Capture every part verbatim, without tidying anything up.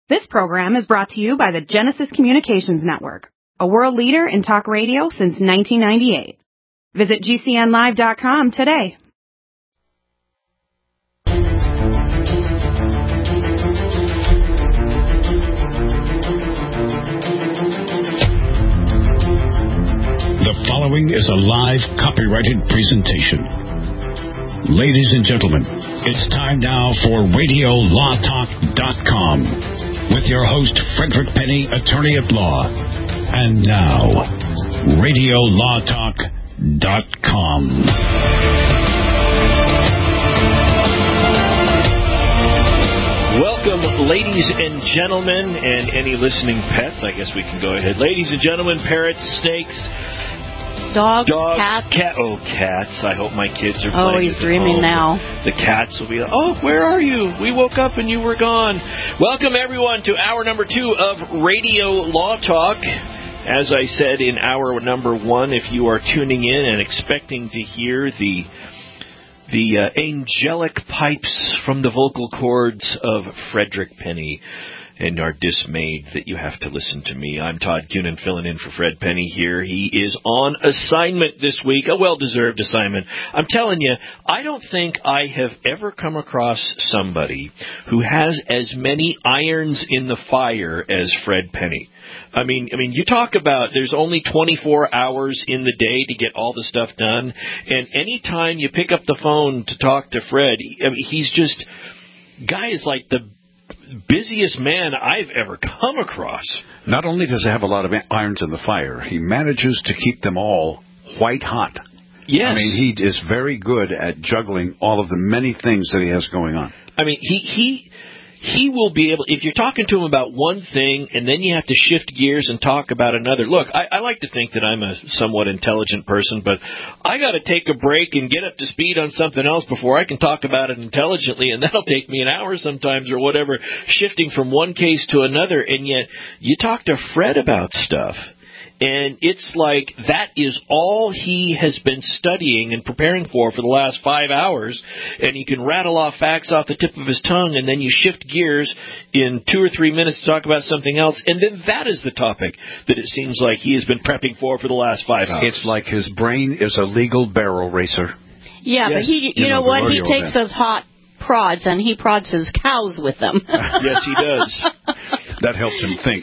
This program is brought to you by the Genesis Communications Network, a world leader in talk radio since nineteen ninety-eight. Visit G C N live dot com today. The following is a live copyrighted presentation. Ladies and gentlemen, it's time now for radio law talk dot com with your host, Frederick Penny, attorney at law. And now, radio law talk dot com. Welcome, ladies and gentlemen, and any listening pets. I guess we can go ahead. Ladies and gentlemen, parrots, snakes, dogs, dogs cats. Cat, oh, cats. I hope my kids are oh, playing. Oh, he's at dreaming home. now. The cats will be like, oh, where are you? We woke up and you were gone. Welcome, everyone, to hour number two of Radio Law Talk. As I said in hour number one, if you are tuning in and expecting to hear the the uh, angelic pipes from the vocal cords of Frederick Penny, and are dismayed that you have to listen to me. I'm Todd Cunin, filling in for Fred Penny here. He is on assignment this week, a well-deserved assignment. I'm telling you, I don't think I have ever come across somebody who has as many irons in the fire as Fred Penny. I mean, I mean, you talk about there's only twenty-four hours in the day to get all the stuff done, and any time you pick up the phone to talk to Fred, I mean, he's just, guy is like the busiest man I've ever come across. Not only does he have a lot of irons in the fire, he manages to keep them all white hot. Yes. I mean, he is very good at juggling all of the many things that he has going on. I mean, he he he will be able, if you're talking to him about one thing and then you have to shift gears and talk about another. Look, I, I like to think that I'm a somewhat intelligent person, but I got to take a break and get up to speed on something else before I can talk about it intelligently, and that'll take me an hour sometimes or whatever, shifting from one case to another. And yet you talk to Fred about stuff, and it's like that is all he has been studying and preparing for for the last five hours, and he can rattle off facts off the tip of his tongue, and then you shift gears in two or three minutes to talk about something else, and then that is the topic that it seems like he has been prepping for for the last five hours. It's like his brain is a legal barrel racer. Yeah, yes. But he, you, you know, know what? He takes event. those hot prods and he prods his cows with them. Yes, he does. That helps him think.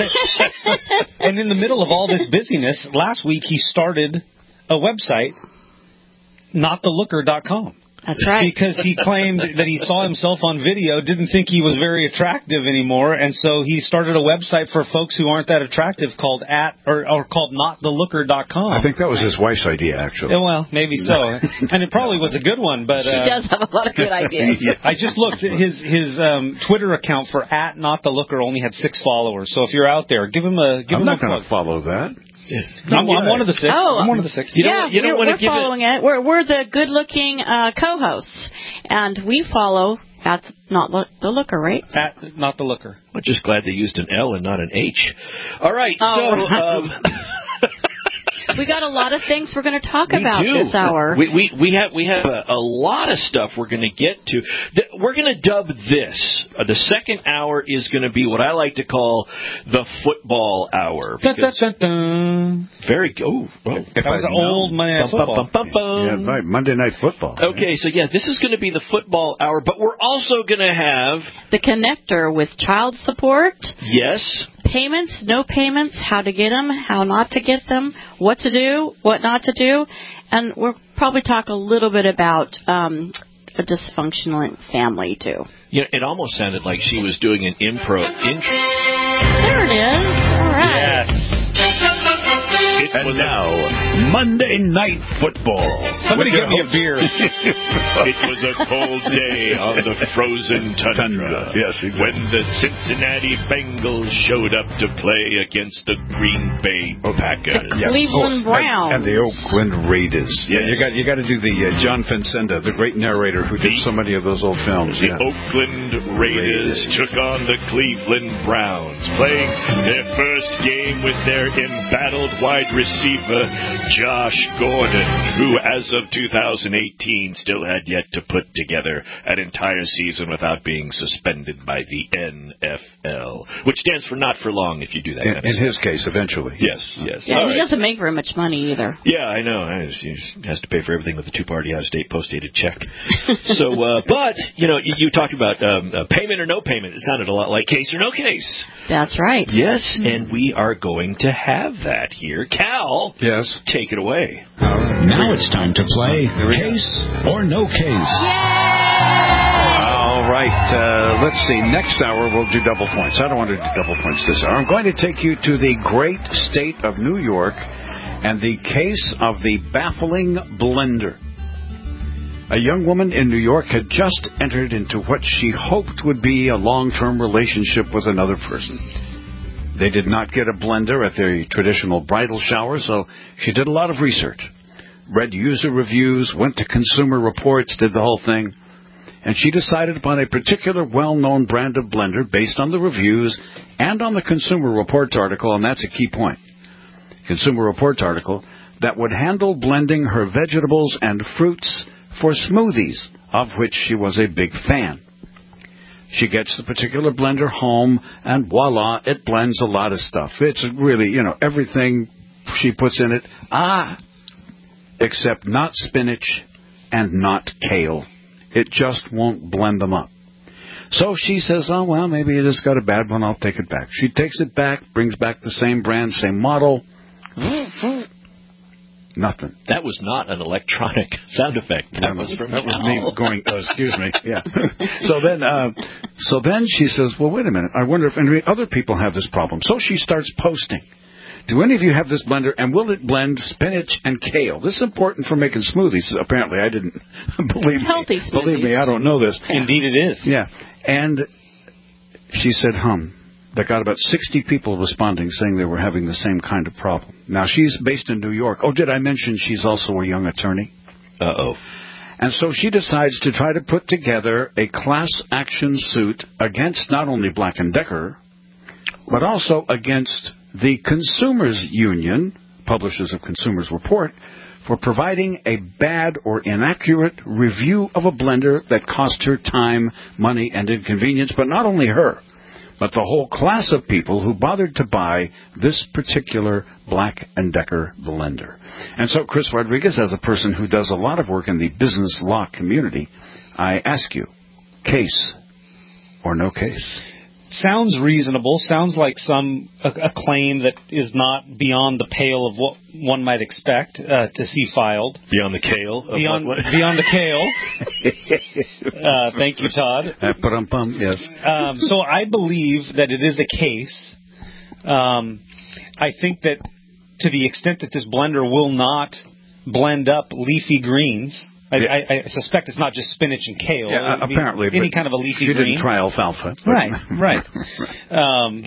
And in the middle of all this busyness, last week he started a website, not the looker dot com. That's right. Because he claimed that he saw himself on video, didn't think he was very attractive anymore, and so he started a website for folks who aren't that attractive called at or, or called not the looker dot com. I think that was his wife's idea, actually. Yeah, well, maybe so. And it probably was a good one, but uh, he does have a lot of good ideas. Yeah. I just looked at his his um, Twitter account for at not the looker only had six followers. So if you're out there, give him a give I'm him not going to follow that. I'm, I'm one of the six. Oh, I'm one of the six. You yeah, don't, you don't we're, want to we're following it. it. We're we're the good-looking uh, co-hosts, and we follow at not lo- the looker, right? At not the looker. I'm just glad they used an L and not an H. All right, oh, so. right. Um, We got a lot of things we're going to talk we about do. this hour. We we we have we have a, a lot of stuff we're going to get to. We're going to dub this. Uh, the second hour is going to be what I like to call the football hour. Dun, dun, dun, dun. Very oh, oh. That was an old Monday Night Football. Bum, bum, bum, bum. Yeah, right. Monday Night Football. Okay, so yeah, this is going to be the football hour, but we're also going to have the connector with child support. Yes. Payments, no payments, how to get them, how not to get them, what to do, what not to do, and we'll probably talk a little bit about um, a dysfunctional family, too. You know, it almost sounded like she was doing an impro. Int- there it is. All right. Yes. It and was now, Monday Night Football. Somebody give me a beer. It was a cold day on the frozen tundra. Yes, exactly. When the Cincinnati Bengals showed up to play against the Green Bay Packers. The Cleveland oh, Browns. And, and the Oakland Raiders. Yeah, you got you got to do the uh, John Vincenda, the great narrator who did the, so many of those old films. The yeah. Oakland Raiders, Raiders took on the Cleveland Browns, playing their first game with their embattled wide receiver Josh Gordon, who as of two thousand eighteen still had yet to put together an entire season without being suspended by the N F L, which stands for not for long if you do that. In, in his case, eventually. Yes, yes. Yeah, All he right. doesn't make very much money either. Yeah, I know. He has to pay for everything with a two-party out-of-state post-dated check. So, uh, but, you know, you, you talked about um, uh, payment or no payment. It sounded a lot like case or no case. That's right. Yes, and we are going to have that here. Cal, yes, take it away. Now it's time to play Case or No Case. All right. Uh, let's see. Next hour we'll do double points. I don't want to do double points this hour. I'm going to take you to the great state of New York and the case of the baffling blender. A young woman in New York had just entered into what she hoped would be a long-term relationship with another person. They did not get a blender at their traditional bridal shower, so she did a lot of research. Read user reviews, went to Consumer Reports, did the whole thing. And she decided upon a particular well-known brand of blender based on the reviews and on the Consumer Reports article, and that's a key point. Consumer Reports article that would handle blending her vegetables and fruits for smoothies, of which she was a big fan. She gets the particular blender home, and voila, it blends a lot of stuff. It's really, you know, everything she puts in it, ah, except not spinach and not kale. It just won't blend them up. So she says, oh, well, maybe it has got a bad one. I'll take it back. She takes it back, brings back the same brand, same model. Nothing. That was not an electronic sound effect. That was from That was me going, oh, excuse me. Yeah. so then uh, so then she says, well, wait a minute. I wonder if any other people have this problem. So she starts posting. Do any of you have this blender, and will it blend spinach and kale? This is important for making smoothies. Apparently, I didn't believe Healthy me. smoothies. Believe me, I don't know this. Indeed it is. Yeah. And she said, hum. They got about sixty people responding saying they were having the same kind of problem. Now, she's based in New York. Oh, did I mention she's also a young attorney? Uh-oh. And so she decides to try to put together a class action suit against not only Black and Decker, but also against the Consumers Union, publishers of Consumers Report, for providing a bad or inaccurate review of a blender that cost her time, money, and inconvenience, but not only her, but the whole class of people who bothered to buy this particular Black and Decker blender. And so, Chris Rodriguez, as a person who does a lot of work in the business law community, I ask you, case or no case? Sounds reasonable. Sounds like some a, a claim that is not beyond the pale of what one might expect uh, to see filed. Beyond the kale? Of Beyond, what, what? beyond the kale. uh, thank you, Todd. Uh, ba-dum-bum, yes. Um, so I believe that it is a case. Um, I think that to the extent that this blender will not blend up leafy greens, I, Yeah. I, I suspect it's not just spinach and kale. Yeah, It would be apparently. any but kind of a leafy she green. didn't try alfalfa. Right, right. Um,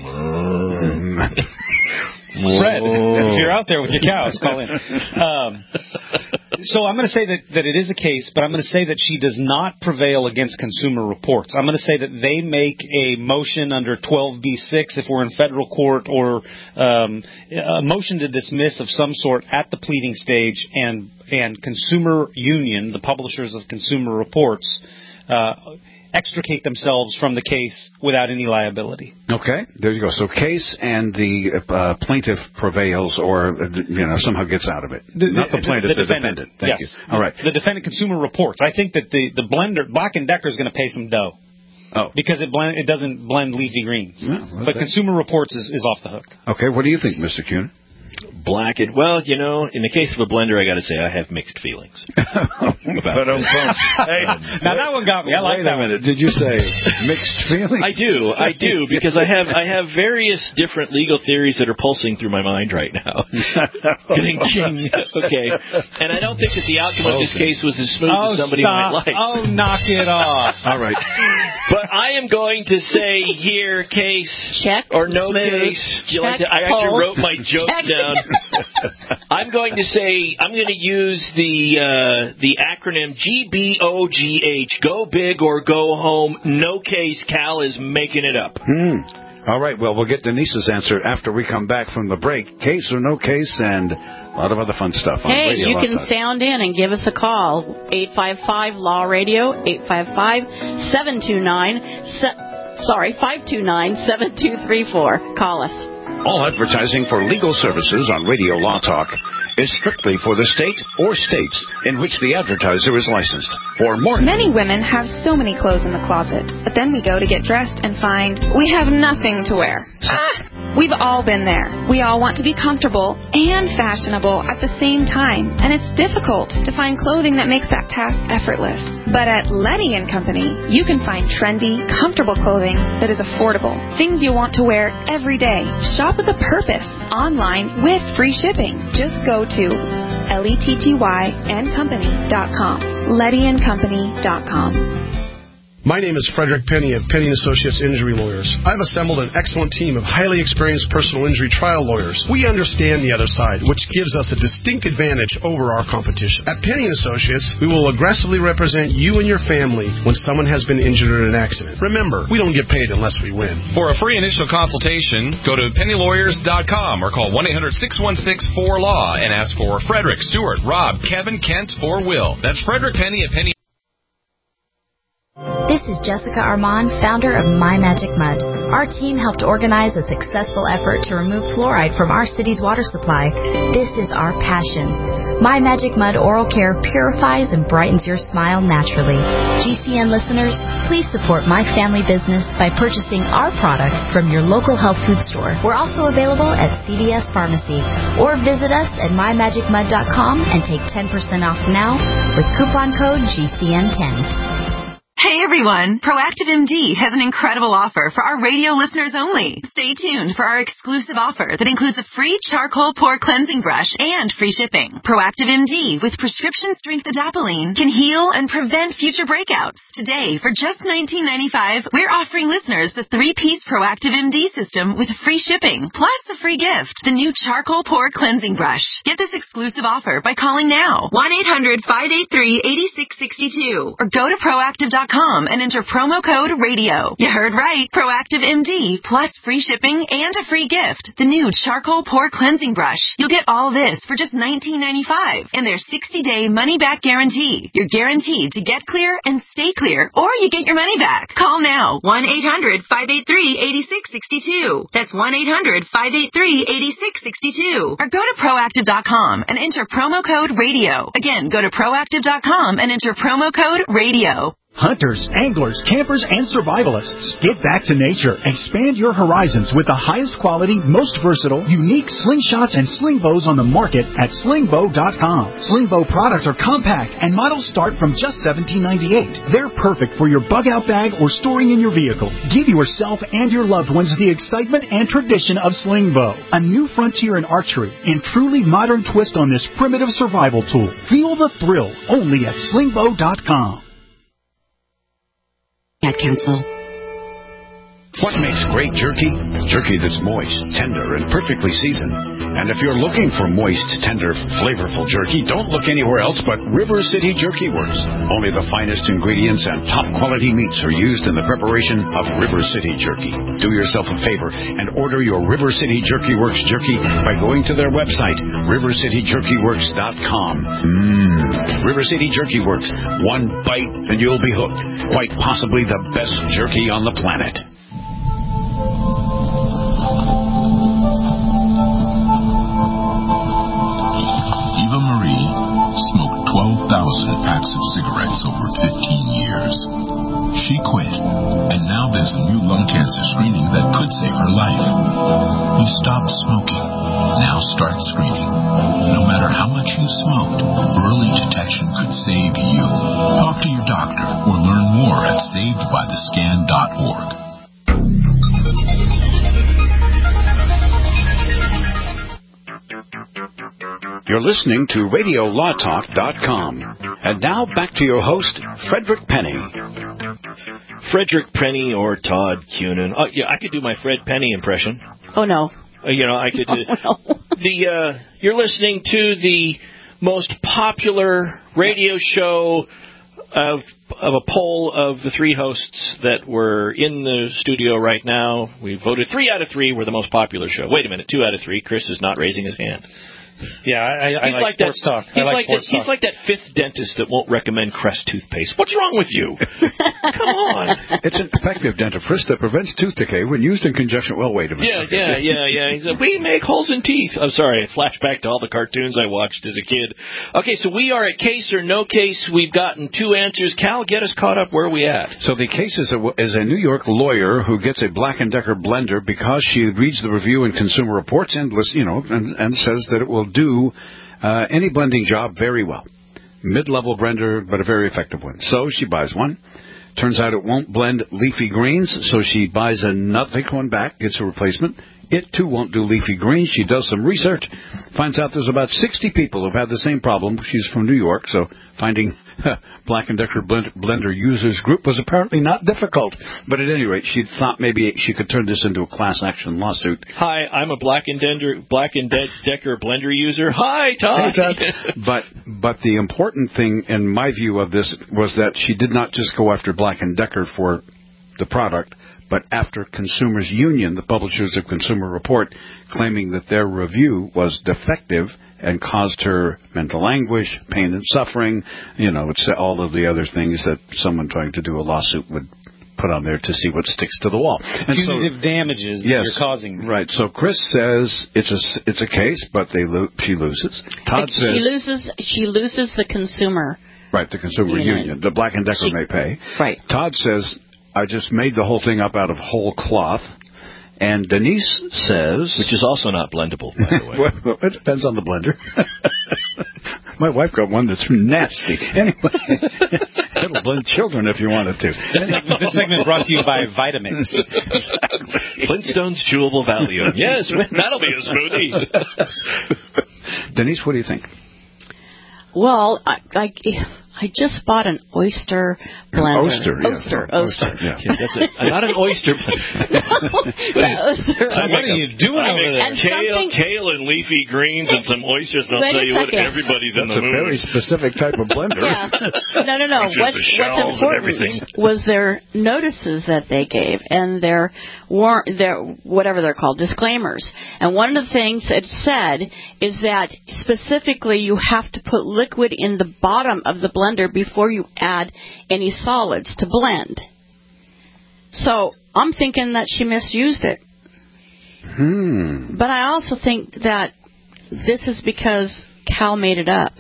Fred, if you're out there with your cows, call in. Um, so I'm going to say that, that it is a case, but I'm going to say that she does not prevail against Consumer Reports. I'm going to say that they make a motion under twelve B six if we're in federal court, or um, a motion to dismiss of some sort at the pleading stage, and and Consumer Union, the publishers of Consumer Reports, uh, extricate themselves from the case without any liability. Okay, there you go. So case and the uh, plaintiff prevails, or uh, you know somehow gets out of it. The, Not the plaintiff, the, the defendant. Thank yes. you. All right. The defendant Consumer Reports. I think that the, the blender, Black and Decker, is going to pay some dough. Oh. Because it blend, it doesn't blend leafy greens. Yeah, well, but that- Consumer Reports is, is off the hook. Okay, what do you think, Mister Kuhn? Black and, well, you know, in the case of a blender, I got to say I have mixed feelings. But um, hey, Now that one got me. I like wait that a one. minute. Did you say mixed feelings? I do, I do, because I have I have various different legal theories that are pulsing through my mind right now. Getting king. Okay, and I don't think that the outcome of this case was as smooth Oh, as somebody stop. might like. Oh, knock it off. All right. But I am going to say here, case Check. or no Smooth. case. Do you like Check. to, I actually Pulse. wrote my joke Check. down. I'm going to say I'm going to use the uh, the acronym G B O G H. Go big or go home. No case. Cal is making it up. Hmm. All right, well, we'll get Denise's answer after we come back from the break. Case or no case, and a lot of other fun stuff on hey, Radio you Law can Talk. sound in and give us a call. eight five five Law Radio, eight five five, seven two nine, sorry, five two nine, seven two three four. Call us. All advertising for legal services on Radio Law Talk is strictly for the state or states in which the advertiser is licensed. For more, many women have so many clothes in the closet, but then we go to get dressed and find we have nothing to wear. Ah! We've all been there. We all want to be comfortable and fashionable at the same time, and it's difficult to find clothing that makes that task effortless. But at Letty and Company, you can find trendy, comfortable clothing that is affordable. Things you want to wear every day. Shop with a purpose online with free shipping. Just go to L E T T Y and company dot com. Letty and company dot com. My name is Frederick Penny of Penny and Associates Injury Lawyers. I've assembled an excellent team of highly experienced personal injury trial lawyers. We understand the other side, which gives us a distinct advantage over our competition. At Penny and Associates, we will aggressively represent you and your family when someone has been injured in an accident. Remember, we don't get paid unless we win. For a free initial consultation, go to penny lawyers dot com or call one eight hundred, six one six, four L A W and ask for Frederick, Stuart, Rob, Kevin, Kent, or Will. That's Frederick Penny at Penny. This is Jessica Armand, founder of My Magic Mud. Our team helped organize a successful effort to remove fluoride from our city's water supply. This is our passion. My Magic Mud Oral Care purifies and brightens your smile naturally. G C N listeners, please support my family business by purchasing our product from your local health food store. We're also available at C V S Pharmacy. Or visit us at my magic mud dot com and take ten percent off now with coupon code G C N ten. Hey everyone, Proactive M D has an incredible offer for our radio listeners only. Stay tuned for our exclusive offer that includes a free charcoal pore cleansing brush and free shipping. Proactive M D with prescription strength adapalene can heal and prevent future breakouts. Today, for just nineteen ninety-five dollars, we're offering listeners the three-piece Proactive M D system with free shipping, plus a free gift, the new charcoal pore cleansing brush. Get this exclusive offer by calling now, one eight hundred, five eight three, eight six six two, or go to proactive dot com and enter promo code radio. You heard right. Proactive M D plus free shipping and a free gift. The new charcoal pore cleansing brush. You'll get all this for just nineteen ninety-five dollars and their sixty-day money-back guarantee. You're guaranteed to get clear and stay clear, or you get your money back. Call now. one eight hundred, five eight three, eight six six two. That's one eight hundred, five eight three, eight six six two. Or go to proactive dot com and enter promo code radio. Again, go to proactive dot com and enter promo code radio. Hunters, anglers, campers, and survivalists. Get back to nature. Expand your horizons with the highest quality, most versatile, unique slingshots and sling bows on the market at sling bow dot com. Sling bow products are compact and models start from just seventeen ninety-eight. They're perfect for your bug out bag or storing in your vehicle. Give yourself and your loved ones the excitement and tradition of sling bow. A new frontier in archery and truly modern twist on this primitive survival tool. Feel the thrill only at sling bow dot com. Ad Council. What makes great jerky? Jerky that's moist, tender, and perfectly seasoned. And if you're looking for moist, tender, flavorful jerky, don't look anywhere else but River City Jerky Works. Only the finest ingredients and top-quality meats are used in the preparation of River City Jerky. Do yourself a favor and order your River City Jerky Works jerky by going to their website, river city jerky works dot com. Mmm, River City Jerky Works. One bite and you'll be hooked. Quite possibly the best jerky on the planet. Eva Marie smoked twelve thousand packs of cigarettes over fifteen years. She quit, and now there's a new lung cancer screening that could save her life. You stopped smoking. Now start screening. No matter how much you smoked, early detection could save you. Talk to your doctor or learn more at saved by the scan dot org. You're listening to radio law talk dot com. And now back to your host, Frederick Penny. Frederick Penny or Todd Cunin. Oh, yeah, I could do my Fred Penny impression. Oh, no. Uh, you know, I could do oh, no. the. Uh, you're listening to the most popular radio show of of a poll of the three hosts that were in the studio right now. We voted three out of three were the most popular show. Wait a minute, two out of three. Chris is not raising his hand. Yeah, I, I, I like, like sports that, talk. He's, I like, like sports that, talk. he's like that fifth dentist that won't recommend Crest toothpaste. What's wrong with you? Come on. It's an effective dentifrice that prevents tooth decay when used in conjunction. Well, wait a minute. Yeah, okay. yeah, yeah, yeah. He said, we make holes in teeth. I'm sorry, flashback to all the cartoons I watched as a kid. Okay, so we are at case or no case. We've gotten two answers. Cal, get us caught up. Where are we at? So the case is a, is a New York lawyer who gets a Black and Decker blender because she reads the review in Consumer Reports and, you know, and, and says that it will do Uh, any blending job very well. Mid-level blender, but a very effective one. So she buys one. Turns out it won't blend leafy greens, so she buys another one back, gets a replacement. It, too, won't do leafy greens. She does some research, finds out there's about sixty people who've had the same problem. She's from New York, so finding Black and Decker blend, blender users group was apparently not difficult. But at any rate, she thought maybe she could turn this into a class action lawsuit. Hi, I'm a Black and, Dender, Black and De- Decker blender user. Hi, Todd. Hey, Todd. but but the important thing, in my view of this, was that she did not just go after Black and Decker for the product, but after Consumers Union, the publishers of Consumer Report, claiming that their review was defective and caused her mental anguish, pain and suffering, you know, it's all of the other things that someone trying to do a lawsuit would put on there to see what sticks to the wall. And punitive so, damages that yes, you're causing. Right. So Chris says it's a it's a case, but they lo- she loses. Todd she says loses. She loses the consumer. Right, the Consumer Union. Union. The Black and Decker She, may pay. Right. Todd says, I just made the whole thing up out of whole cloth. And Denise says... Which is also not blendable, by the way. Well, it depends on the blender. My wife got one that's nasty. Anyway, it'll blend children if you wanted to. This segment brought to you by Vitamix. Exactly. Flintstone's Chewable Valium. Yes, that'll be a smoothie. Denise, what do you think? Well, I, I, I just bought an oyster blender. Oyster, yes. Oyster, Oh, oyster. oyster, yeah. Okay, that's a, not an oyster. no, oyster. So what are you doing I over mix there? kale, kale and leafy greens and some oysters, and I'll Wait a tell you what, second. everybody's in That's the a mood. very specific type of blender. Yeah. No, no, no. Which is What's, the shells what's and important everything. was their notices that they gave and their war, their whatever they're called, disclaimers. And one of the things it said is that specifically you have to put liquid in the bottom of the blender before you add any solids to blend. So I'm thinking that she misused it. Hmm. But I also think that this is because Cal made it up.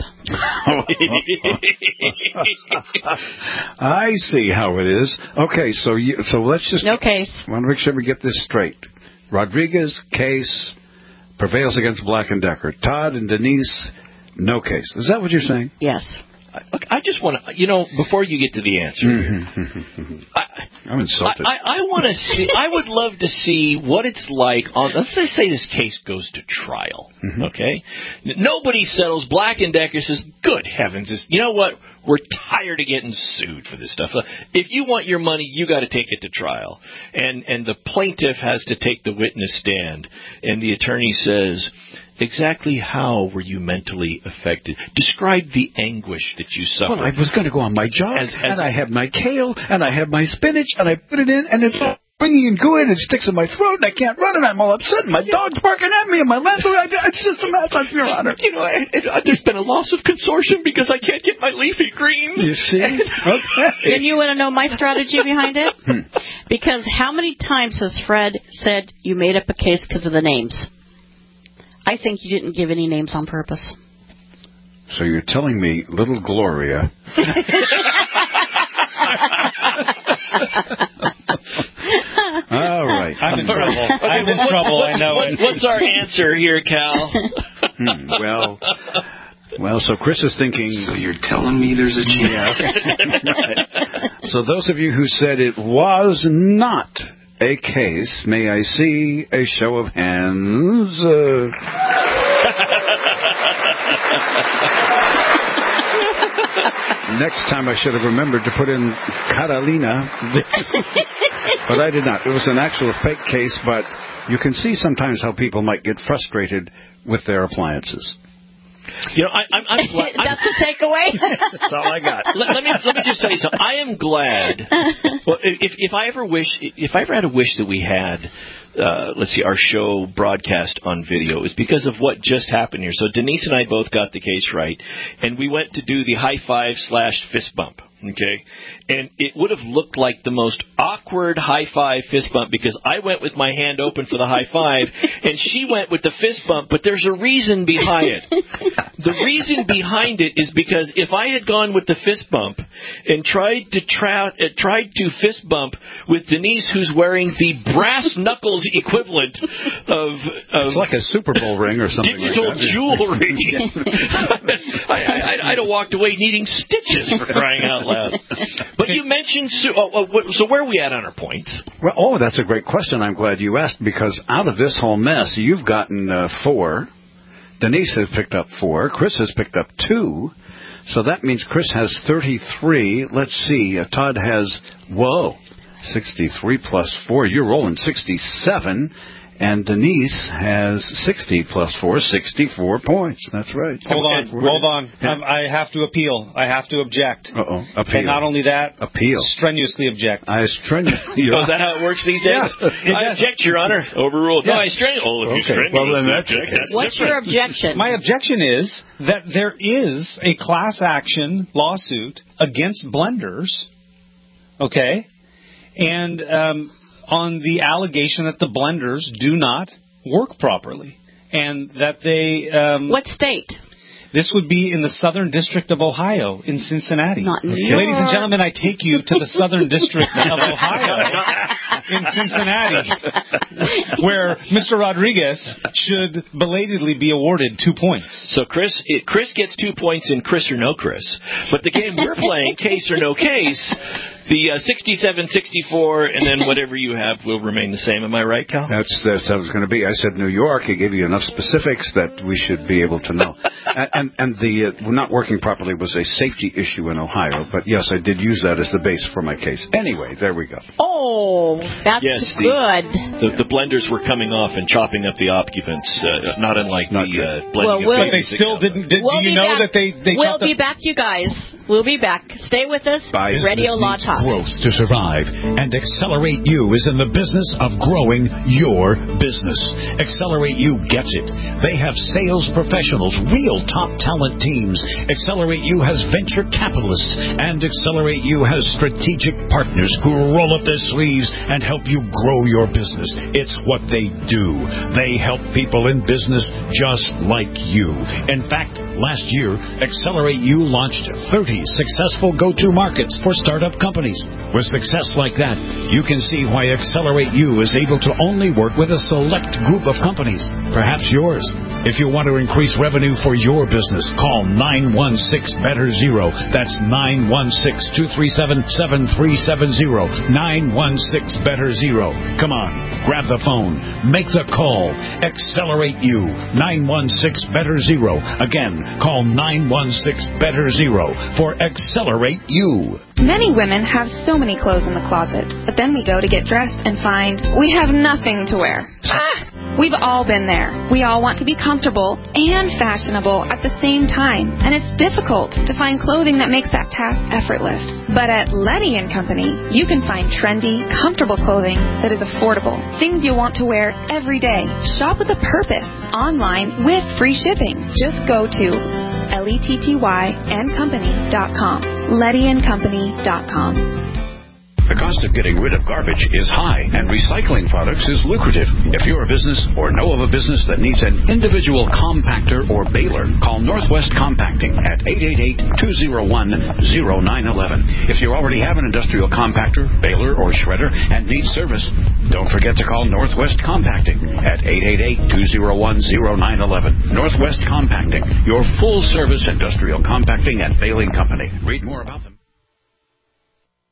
I see how it is. Okay, so you, so let's just... No case. I want to make sure we get this straight. Rodriguez case prevails against Black and Decker. Todd and Denise, no case. Is that what you're saying? Yes. Look, I just want to, you know, before you get to the answer, I, I'm insulted. I, I, I want to see. I would love to see what it's like on. Let's just say this case goes to trial. Mm-hmm. Okay, nobody settles. Black and Decker says, "Good heavens, this, you know what? We're tired of getting sued for this stuff. If you want your money, you got to take it to trial." And and the plaintiff has to take the witness stand, and the attorney says, exactly how were you mentally affected? Describe the anguish that you suffered. Well, I was going to go on my jog, As- as- and I have my kale, and I have my spinach, and I put it in, and it's all springy and gooey, and it sticks in my throat, and I can't run, and I'm all upset, and my dog's barking at me, and my landlord, I, it's just a mess, Your Honor. You know, I, it, uh, there's been a loss of consortium because I can't get my leafy greens. You see? Okay. And you want to know my strategy behind it? Because how many times has Fred said you made up a case because of the names? I think you didn't give any names on purpose. So you're telling me little Gloria... All right. I'm in trouble. I'm in What's- trouble. what's- I know what- it. What's our answer here, Cal? Hmm, well, well, so Chris is thinking... So you're telling me there's a chance? Right. So those of you who said it was not a case, may I see a show of hands? Uh... Next time I should have remembered to put in Catalina. But I did not. It was an actual fake case, but you can see sometimes how people might get frustrated with their appliances. You know, I, I'm, I'm glad. That's the takeaway. That's all I got. Let, let me let me just tell you something. I am glad. Well, if if I ever wish, if I ever had a wish that we had, uh, let's see, our show broadcast on video, is because of what just happened here. So Denise and I both got the case right, and we went to do the high five slash fist bump. Okay, and it would have looked like the most awkward high five fist bump because I went with my hand open for the high five, and she went with the fist bump. But there's a reason behind it. The reason behind it is because if I had gone with the fist bump and tried to tra- uh, tried to fist bump with Denise, who's wearing the brass knuckles equivalent of, of it's like a Super Bowl ring or something digital like that. jewelry, I, I, I'd have walked away needing stitches for crying out loud. But you mentioned, oh, oh, so where are we at on our points? Well, oh, that's a great question. I'm glad you asked, because out of this whole mess, you've gotten uh, four. Denise has picked up four. Chris has picked up two. So that means Chris has thirty-three. Let's see. Uh, Todd has, whoa, sixty-three plus four. You're rolling sixty-seven. And Denise has sixty plus four, sixty-four points. That's right. Hold on, hold on. Yeah. I have to appeal. I have to object. Uh-oh, appeal. And not only that, appeal. Strenuously object. I strenuously. Oh, is that how it works these days? Yeah. I object, Your Honor. Overruled. Yes. No, I strenu- Oh, if you okay. strenuously well, then that's object, okay. that's What's different. your objection? My objection is that there is a class action lawsuit against Blenders, okay, and um, on the allegation that the Blenders do not work properly, and that they... Um, what state? This would be in the Southern District of Ohio, in Cincinnati. Not New York. Ladies and York. gentlemen, I take you to the Southern District of Ohio in Cincinnati, where Mister Rodriguez should belatedly be awarded two points. So Chris, it, Chris gets two points in Chris or No Chris, but the game we're playing, Case or No Case, the uh, sixty-seven, sixty-four, and then whatever you have will remain the same. Am I right, Cal? That's that's how it was going to be. I said New York. I gave you enough specifics that we should be able to know. and and, and the uh, not working properly was a safety issue in Ohio. But yes, I did use that as the base for my case. Anyway, there we go. Oh, that's yes, the, good. The, the Blenders were coming off and chopping up the occupants, uh, not unlike not the uh, blending well, we'll, of But they still didn't. Did, we'll do you be know back. that they they We'll chopped be up- back, you guys. We'll be back. Stay with us. Bye. Radio Law Talk. Growth to survive, and Accelerate You is in the business of growing your business. Accelerate You gets it. They have sales professionals, real top talent teams. Accelerate You has venture capitalists, and Accelerate You has strategic partners who roll up their sleeves and help you grow your business. It's what they do. They help people in business just like you. In fact, last year, Accelerate You launched thirty successful go-to markets for startup companies. With success like that, you can see why Accelerate You is able to only work with a select group of companies, perhaps yours. If you want to increase revenue for your business, call nine one six better zero. That's nine one six, two three seven, seven three seven zero. nine one six better zero. Come on, grab the phone, make the call. Accelerate You, nine one six better zero. Again, call nine one six better zero for Accelerate You. Many women have so many clothes in the closet, but then we go to get dressed and find we have nothing to wear. Ah! We've all been there. We all want to be comfortable and fashionable at the same time, and it's difficult to find clothing that makes that task effortless. But at Letty and Company, you can find trendy, comfortable clothing that is affordable. Things you'll want to wear every day. Shop with a purpose online with free shipping. Just go to L E T T Y and company dot com. Letty and company dot com. The cost of getting rid of garbage is high, and recycling products is lucrative. If you're a business or know of a business that needs an individual compactor or baler, call Northwest Compacting at eight eight eight, two oh one, oh nine one one. If you already have an industrial compactor, baler, or shredder and need service, don't forget to call Northwest Compacting at eight eight eight, two oh one, oh nine one one. Northwest Compacting, your full-service industrial compacting and baling company. Read more about them.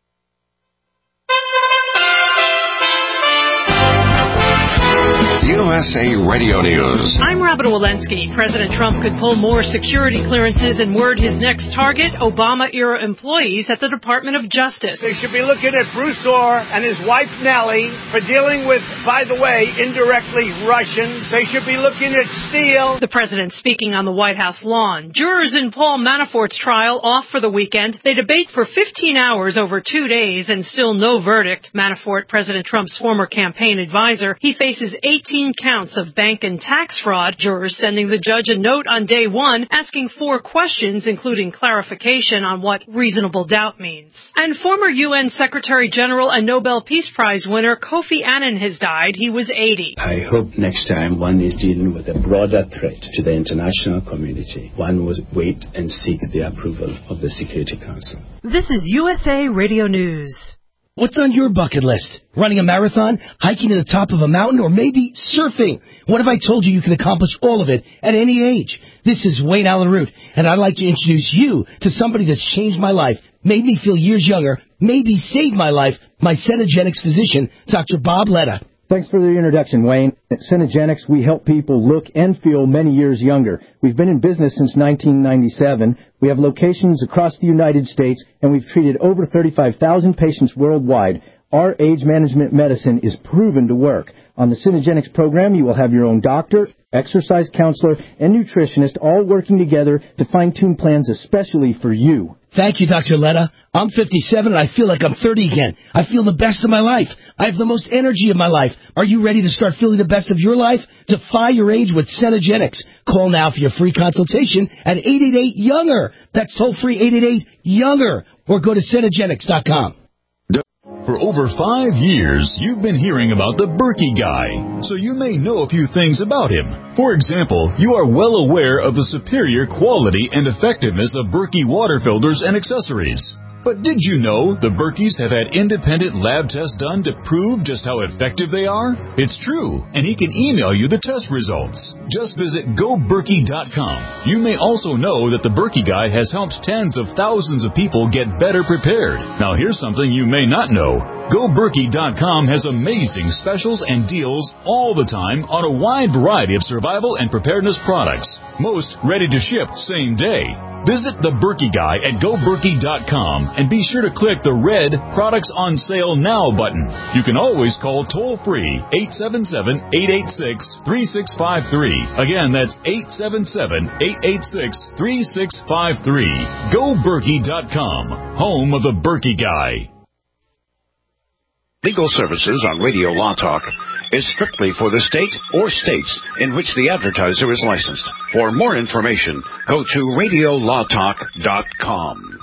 You know S A Radio News. I'm Robin Walensky. President Trump could pull more security clearances and word his next target, Obama-era employees at the Department of Justice. They should be looking at Bruce Orr and his wife Nellie for dealing with, by the way, indirectly Russians. They should be looking at Steele. The president speaking on the White House lawn. Jurors in Paul Manafort's trial off for the weekend. They debate for fifteen hours over two days and still no verdict. Manafort, President Trump's former campaign advisor, he faces eighteen counts of bank and tax fraud. Jurors sending the judge a note on day one asking four questions, including clarification on what reasonable doubt means. And former U N Secretary General and Nobel Peace Prize winner Kofi Annan has died. He was eighty. I hope next time one is dealing with a broader threat to the international community, one will wait and seek the approval of the Security Council. This is U S A Radio News. What's on your bucket list? Running a marathon, hiking to the top of a mountain, or maybe surfing? What if I told you you can accomplish all of it at any age? This is Wayne Allen Root, and I'd like to introduce you to somebody that's changed my life, made me feel years younger, maybe saved my life, my Cenegenics physician, Doctor Bob Letta. Thanks for the introduction, Wayne. At Cenegenics, we help people look and feel many years younger. We've been in business since nineteen ninety-seven. We have locations across the United States, and we've treated over thirty-five thousand patients worldwide. Our age management medicine is proven to work. On the Cenegenics program, you will have your own doctor, exercise counselor, and nutritionist all working together to fine-tune plans especially for you. Thank you, Doctor Letta. I'm fifty-seven and I feel like I'm thirty again. I feel the best of my life. I have the most energy of my life. Are you ready to start feeling the best of your life? Defy your age with Cenegenics. Call now for your free consultation at eight eight eight, younger. That's toll-free eight eight eight, younger. Or go to Cenegenics dot com. For over five years, you've been hearing about the Berkey guy, so you may know a few things about him. For example, you are well aware of the superior quality and effectiveness of Berkey water filters and accessories. But did you know the Berkeys have had independent lab tests done to prove just how effective they are? It's true, and he can email you the test results. Just visit go berkey dot com. You may also know that the Berkey Guy has helped tens of thousands of people get better prepared. Now here's something you may not know. go berkey dot com has amazing specials and deals all the time on a wide variety of survival and preparedness products. Most ready to ship same day. Visit the Berkey Guy at go berkey dot com and be sure to click the red Products on Sale Now button. You can always call toll-free eight seven seven, eight eight six, three six five three. Again, that's eight seven seven, eight eight six, three six five three. go berkey dot com, home of the Berkey Guy. Legal services on Radio Law Talk is strictly for the state or states in which the advertiser is licensed. For more information, go to radio law talk dot com.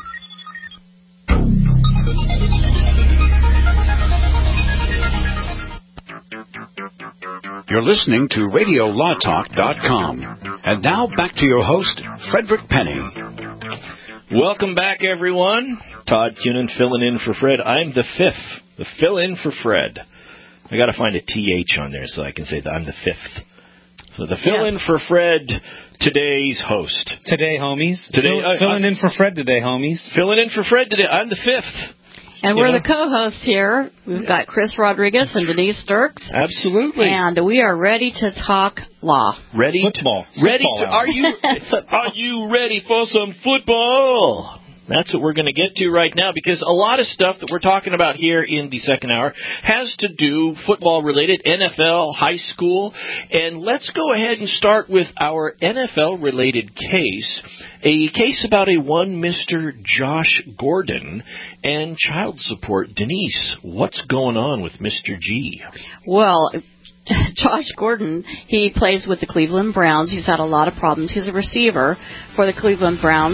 You're listening to radio law talk dot com. And now back to your host, Frederick Penny. Welcome back, everyone. Todd Cunin filling in for Fred. I'm the fifth. The fill-in for Fred. I got to find a T H on there so I can say that I'm the fifth. So the fill-in yes. for Fred, today's host. Today, homies. Today, Fill, uh, filling in for Fred today, homies. Filling in for Fred today. I'm the fifth. And you we're know? the co-hosts here. We've got Chris Rodriguez and Denise Sturks. Absolutely. And we are ready to talk law. Ready? Football. Ready? Football to, are you? Are you ready for some football? That's what we're going to get to right now, because a lot of stuff that we're talking about here in the second hour has to do football-related, N F L, high school. And let's go ahead and start with our N F L-related case, a case about a one Mister Josh Gordon and child support. Denise, what's going on with Mister G? Well, Josh Gordon, he plays with the Cleveland Browns. He's had a lot of problems. He's a receiver for the Cleveland Browns.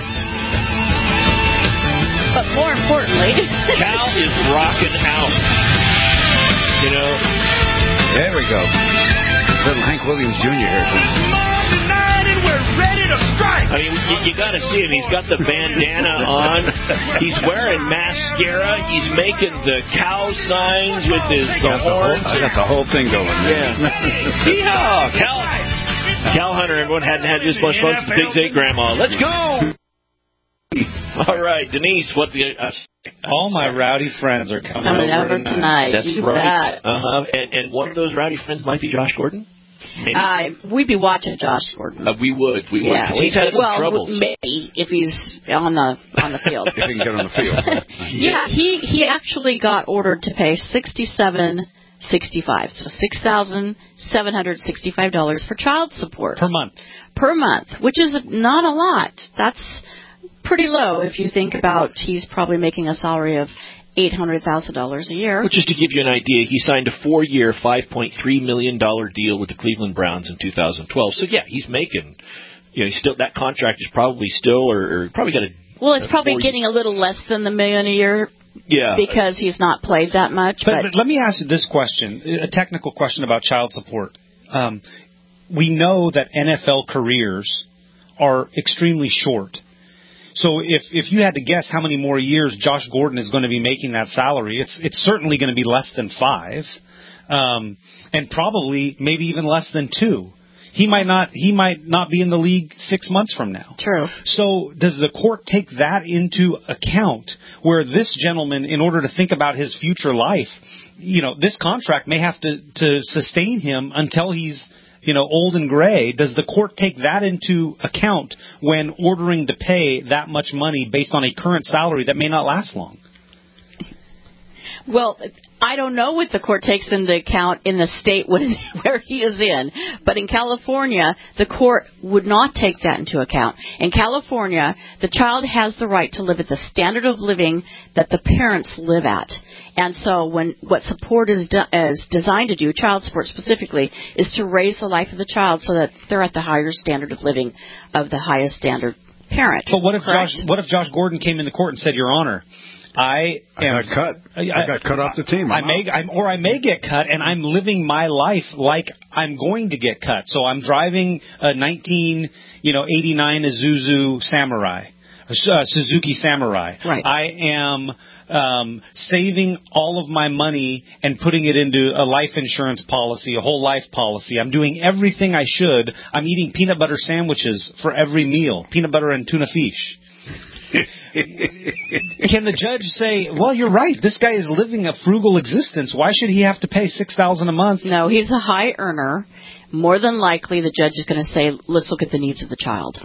But more importantly, Cal is rocking out. You know, there we go. Little Hank Williams Junior here. And we're ready to strike. I mean, you, you got to see him. He's got the bandana on. He's wearing mascara. He's making the cow signs with his the horns. I got the whole thing going. Yeah. Yeehaw! Cal, Cal Hunter. Everyone hadn't had this much fun since the Pigs ate Grandma. Let's go. All right, Denise, what's the uh, All my rowdy friends are coming, coming over, over tonight. That's you right. Bet. Uh-huh. And, and one of those rowdy friends might be Josh Gordon. Uh, we'd be watching Josh Gordon. Uh, we would. We would. Yeah, he's had some well, troubles. Maybe if he's on the on the field. If he can get on the field. Yeah, he he actually got ordered to pay sixty-seven sixty-five, so six thousand seven hundred sixty-five dollars for child support per month. Per month, which is not a lot. That's pretty low if you think about he's probably making a salary of eight hundred thousand dollars a year. Well, just to give you an idea, he signed a four-year, five point three million dollars deal with the Cleveland Browns in two thousand twelve. So, yeah, he's making, you know, he's still, that contract is probably still, or, or probably got a... Well, it's probably getting a little less than the million a year. Yeah. Because he's not played that much. But, but, but let me ask you this question, a technical question about child support. Um, we know that N F L careers are extremely short. So if if you had to guess how many more years Josh Gordon is going to be making that salary, it's it's certainly going to be less than five, um, and probably maybe even less than two. He might not he might not be in the league six months from now. True. So does the court take that into account, where this gentleman, in order to think about his future life, you know, this contract may have to to sustain him until he's, you know, old and gray? Does the court take that into account when ordering to pay that much money based on a current salary that may not last long? Well, I don't know what the court takes into account in the state where he is in, but in California, the court would not take that into account. In California, the child has the right to live at the standard of living that the parents live at. And so when what support is, do, is designed to do, child support specifically, is to raise the life of the child so that they're at the higher standard of living of the highest standard parent. But what if Correct? Josh what if Josh Gordon came into court and said, Your Honor, I am I got cut. I, I got cut off the team. I may, I'm, or I may get cut, and I'm living my life like I'm going to get cut. So I'm driving a nineteen, you know, eighty-nine Isuzu Samurai, uh, Suzuki Samurai. Right. I am um, saving all of my money and putting it into a life insurance policy, a whole life policy. I'm doing everything I should. I'm eating peanut butter sandwiches for every meal, peanut butter and tuna fish. Can the judge say, well, you're right, this guy is living a frugal existence, why should he have to pay six thousand dollars a month? No, he's a high earner. More than likely, the judge is going to say, let's look at the needs of the child.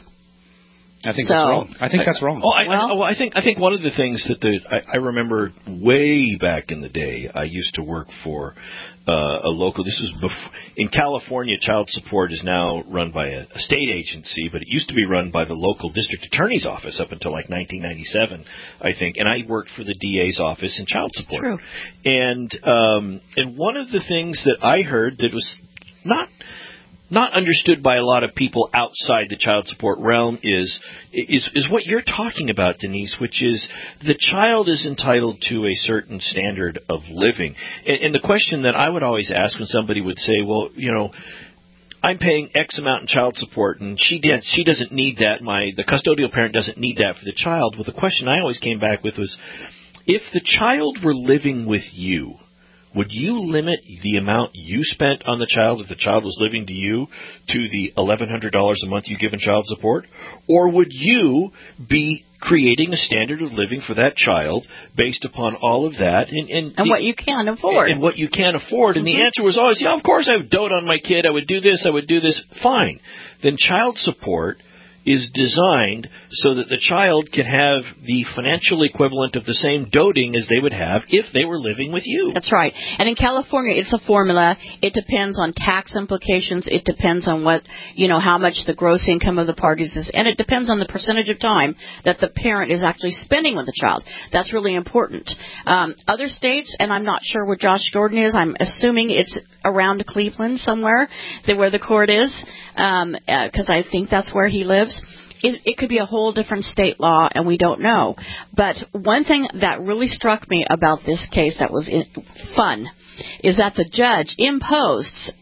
I think so, that's wrong. I think I, that's wrong. Oh, I, well, I, well, I think I think one of the things that the I, I remember way back in the day, I used to work for uh, a local. This was before, in California. Child support is now run by a, a state agency, but it used to be run by the local district attorney's office up until like nineteen ninety-seven, I think. And I worked for the D A's office in child support. True. And um, and one of the things that I heard that was not. Not understood by a lot of people outside the child support realm is is is what you're talking about, Denise, which is the child is entitled to a certain standard of living. And, and the question that I would always ask when somebody would say, well, you know, I'm paying X amount in child support, and she did, she doesn't need that. My the custodial parent doesn't need that for the child. Well, the question I always came back with was, if the child were living with you, would you limit the amount you spent on the child if the child was living to you to the eleven hundred dollars a month you give in child support? Or would you be creating a standard of living for that child based upon all of that? And, and, and the, what you can afford. And what you can afford. And mm-hmm. the answer was always, yeah, of course I would dote on my kid. I would do this. I would do this. Fine. Then child support is designed so that the child can have the financial equivalent of the same doting as they would have if they were living with you. That's right. And in California, it's a formula. It depends on tax implications. It depends on what, you know, how much the gross income of the parties is. And it depends on the percentage of time that the parent is actually spending with the child. That's really important. Um, other states, and I'm not sure where Josh Gordon is, I'm assuming it's around Cleveland somewhere, where the court is, um, uh, 'cause I think that's where he lives. It, it could be a whole different state law, and we don't know. But one thing that really struck me about this case that was in, fun is that the judge imposed,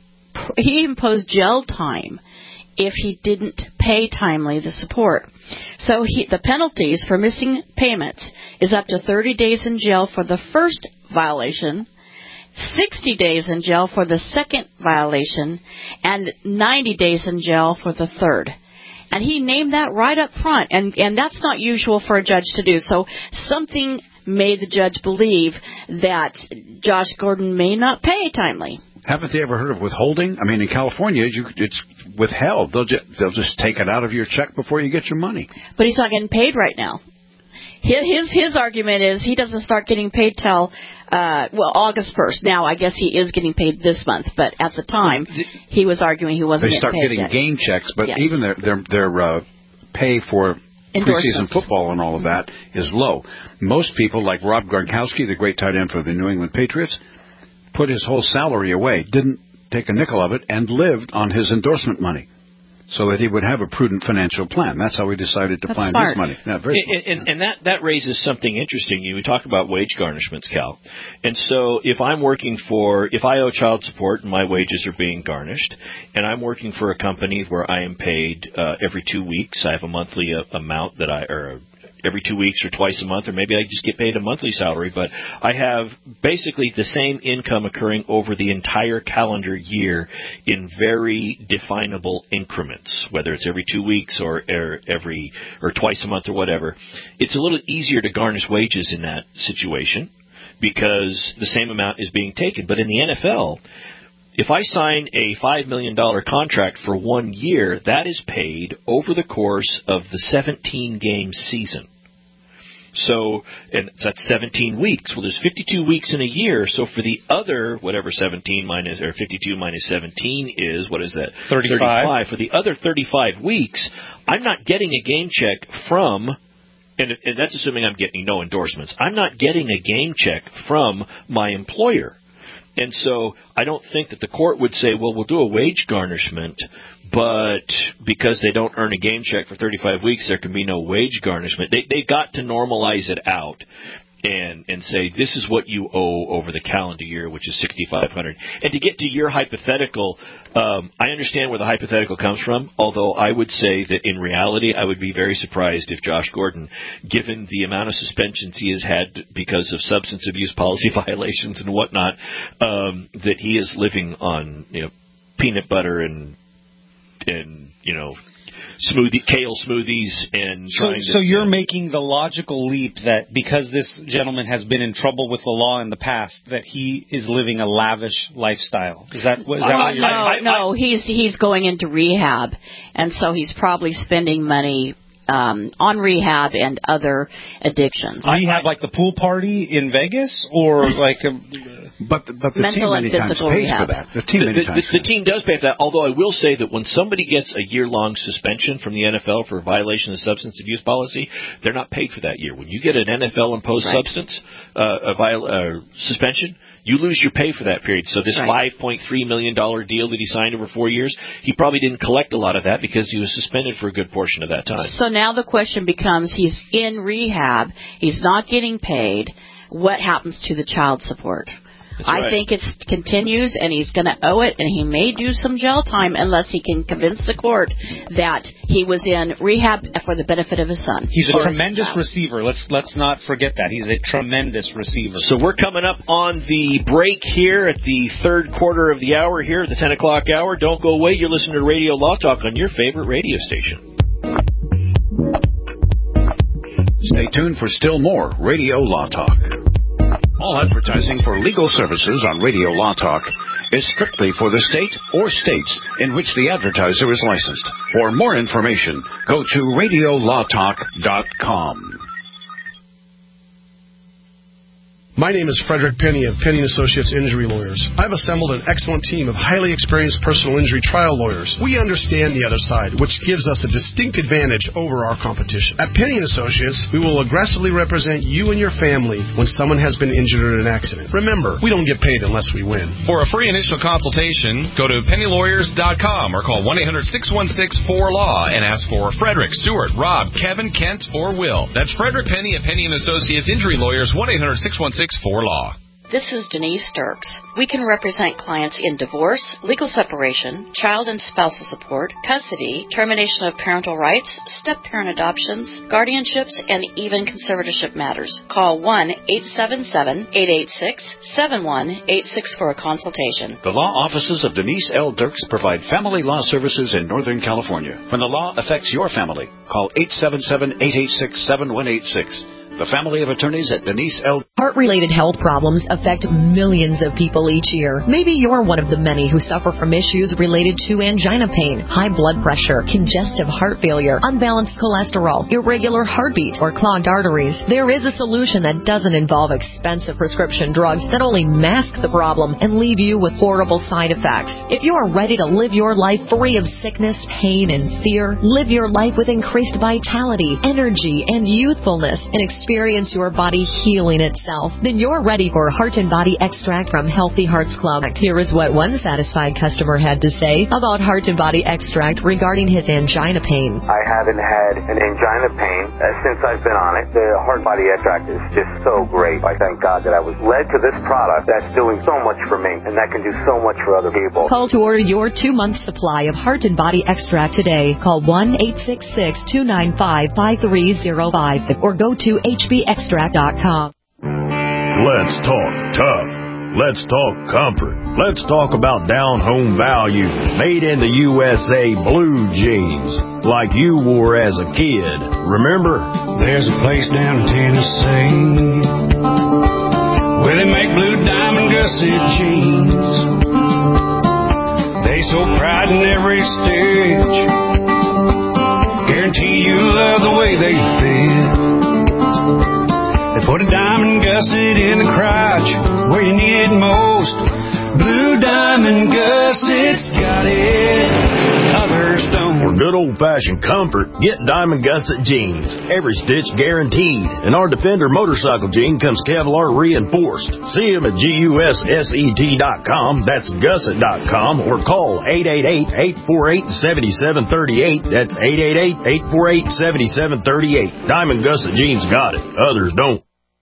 he imposed jail time if he didn't pay timely the support. So he, the penalties for missing payments is up to thirty days in jail for the first violation, sixty days in jail for the second violation, and ninety days in jail for the third. And he named that right up front, and, and that's not usual for a judge to do. So something made the judge believe that Josh Gordon may not pay timely. Haven't they ever heard of withholding? I mean, in California, you, it's withheld. They'll just, they'll just take it out of your check before you get your money. But he's not getting paid right now. His his argument is he doesn't start getting paid till, uh, well, August first. Now, I guess he is getting paid this month, but at the time, he was arguing he wasn't they getting paid. They start getting game checks, but yes. even their their, their uh, pay for preseason football and all of that is low. Most people, like Rob Gronkowski, the great tight end for the New England Patriots, put his whole salary away, didn't take a nickel of it, and lived on his endorsement money so that he would have a prudent financial plan. That's how he decided to That's find smart. his money. Yeah, very and, and, and that, that raises something interesting. You talk about wage garnishments, Cal. And so if I'm working for, if I owe child support and my wages are being garnished, and I'm working for a company where I am paid uh, every two weeks, I have a monthly uh, amount that I, or every two weeks or twice a month, or maybe I just get paid a monthly salary, but I have basically the same income occurring over the entire calendar year in very definable increments, whether it's every two weeks or, or every or twice a month or whatever. It's a little easier to garnish wages in that situation because the same amount is being taken. But in the N F L, if I sign a five million dollars contract for one year, that is paid over the course of the seventeen-game season. So, and that's seventeen weeks. Well, there's fifty-two weeks in a year. So for the other, whatever seventeen minus, or fifty-two minus seventeen is, what is that? thirty-five. thirty-five. For the other thirty-five weeks, I'm not getting a game check from, and, and that's assuming I'm getting no endorsements. I'm not getting a game check from my employer. And so I don't think that the court would say, well, we'll do a wage garnishment, but because they don't earn a game check for thirty-five weeks, there can be no wage garnishment. They they got to normalize it out and and say this is what you owe over the calendar year, which is sixty-five hundred dollars. And to get to your hypothetical, um, I understand where the hypothetical comes from, although I would say that in reality I would be very surprised if Josh Gordon, given the amount of suspensions he has had because of substance abuse policy violations and whatnot, um, that he is living on, you know, peanut butter and and you know smoothie kale smoothies and so, trying to, so you're making the logical leap that because this gentleman has been in trouble with the law in the past, that he is living a lavish lifestyle. Is that, is that uh, what you're no, saying? no, he's he's going into rehab, and so he's probably spending money um, on rehab and other addictions. Rehab, like the pool party in Vegas, or like a, But, but the Mental team many and times physical pays rehab. for that. The team the, many the, times the, the team does pay for that, although I will say that when somebody gets a year-long suspension from the N F L for a violation of substance abuse policy, they're not paid for that year. When you get an N F L-imposed right. substance uh, a viol- uh, suspension, you lose your pay for that period. So this right. five point three million dollars deal that he signed over four years, he probably didn't collect a lot of that because he was suspended for a good portion of that time. So now the question becomes, he's in rehab, he's not getting paid, what happens to the child support? That's I right. think it continues, and he's going to owe it, and he may do some jail time unless he can convince the court that he was in rehab for the benefit of his son. He's a tremendous receiver. Let's let's not forget that. He's a tremendous receiver. So we're coming up on the break here at the third quarter of the hour here at the ten o'clock hour. Don't go away. You're listening to Radio Law Talk on your favorite radio station. Stay tuned for still more Radio Law Talk. All advertising for legal services on Radio Law Talk is strictly for the state or states in which the advertiser is licensed. For more information, go to radio law talk dot com. My name is Frederick Penny of Penny and Associates Injury Lawyers. I've assembled an excellent team of highly experienced personal injury trial lawyers. We understand the other side, which gives us a distinct advantage over our competition. At Penny and Associates, we will aggressively represent you and your family when someone has been injured in an accident. Remember, we don't get paid unless we win. For a free initial consultation, go to penny lawyers dot com or call one eight hundred six one six four law and ask for Frederick, Stewart, Rob, Kevin, Kent, or Will. That's Frederick Penny at Penny and Associates Injury Lawyers, one eight hundred six one six four law. This is Denise Sturks. We can represent clients in divorce, legal separation, child and spousal support, custody, termination of parental rights, step-parent adoptions, guardianships, and even conservatorship matters. Call one eight seven seven, eight eight six, seven one eight six for a consultation. The law offices of Denise L. Dirks provide family law services in Northern California. When the law affects your family, call eight seven seven, eight eight six, seven one eight six. The family of attorneys at Denise L. Heart-related health problems affect millions of people each year. Maybe you're one of the many who suffer from issues related to angina pain, high blood pressure, congestive heart failure, unbalanced cholesterol, irregular heartbeat, or clogged arteries. There is a solution that doesn't involve expensive prescription drugs that only mask the problem and leave you with horrible side effects. If you are ready to live your life free of sickness, pain, and fear, live your life with increased vitality, energy, and youthfulness, and experience your body healing itself, then you're ready for Heart and Body Extract from Healthy Hearts Club. Here is what one satisfied customer had to say about Heart and Body Extract regarding his angina pain. I haven't had an angina pain uh, since I've been on it. The Heart Body Extract is just so great. I thank God that I was led to this product that's doing so much for me, and that can do so much for other people. Call to order your two-month supply of Heart and Body Extract today. Call one eight six six, two nine five, five three zero five or go to h b extract dot com. Let's talk tough. Let's talk comfort. Let's talk about down-home value, made in the U S A blue jeans, like you wore as a kid. Remember? There's a place down in Tennessee where they make blue diamond gusset jeans. They so pride in every stitch, guarantee you love the way they fit. They put a diamond gusset in the crotch where you need it most. Blue diamond gussets got it, others don't. For good old-fashioned comfort, get Diamond Gusset jeans. Every stitch guaranteed. And our Defender motorcycle jean comes Kevlar reinforced. See them at gusset dot com. That's gusset dot com. Or call eight eight eight, eight four eight, seven seven three eight. That's eight eight eight, eight four eight, seven seven three eight. Diamond Gusset jeans got it. Others don't.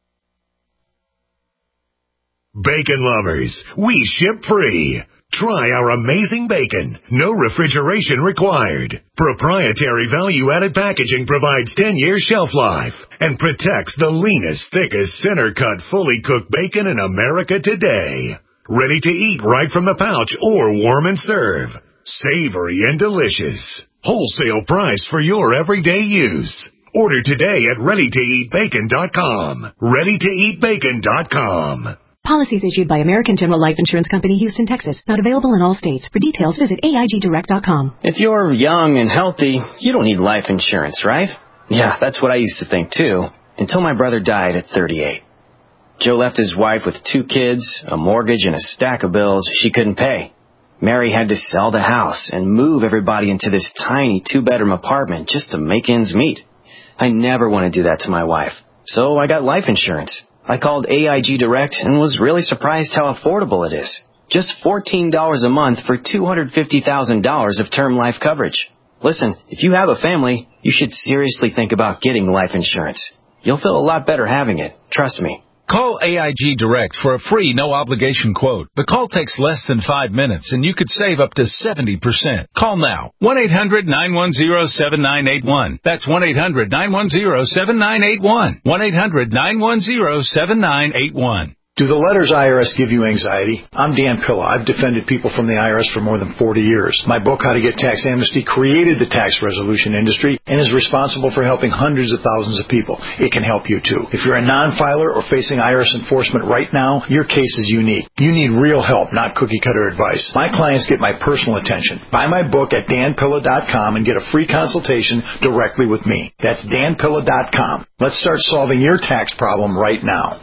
Bacon lovers, we ship free. Try our amazing bacon. No refrigeration required. Proprietary value-added packaging provides ten years shelf life and protects the leanest, thickest, center-cut, fully cooked bacon in America today. Ready to eat right from the pouch or warm and serve. Savory and delicious. Wholesale price for your everyday use. Order today at ready to eat bacon dot com. ready to eat bacon dot com. Policies issued by American General Life Insurance Company, Houston, Texas. Not available in all states. For details, visit A I G direct dot com. If you're young and healthy, you don't need life insurance, right? Yeah, that's what I used to think, too, until my brother died at thirty-eight. Joe left his wife with two kids, a mortgage, and a stack of bills she couldn't pay. Mary had to sell the house and move everybody into this tiny two-bedroom apartment just to make ends meet. I never want to do that to my wife, so I got life insurance. I called A I G Direct and was really surprised how affordable it is. Just fourteen dollars a month for two hundred fifty thousand dollars of term life coverage. Listen, if you have a family, you should seriously think about getting life insurance. You'll feel a lot better having it. Trust me. Call A I G Direct for a free no-obligation quote. The call takes less than five minutes, and you could save up to seventy percent. Call now. one eight hundred nine one zero seven nine eight one. That's one eight hundred nine one zero seven nine eight one. one eight hundred nine one zero seven nine eight one. Do the letters I R S give you anxiety? I'm Dan Pilla. I've defended people from the I R S for more than forty years. My book, How to Get Tax Amnesty, created the tax resolution industry and is responsible for helping hundreds of thousands of people. It can help you, too. If you're a non-filer or facing I R S enforcement right now, your case is unique. You need real help, not cookie-cutter advice. My clients get my personal attention. Buy my book at dan pilla dot com and get a free consultation directly with me. That's dan pilla dot com. Let's start solving your tax problem right now.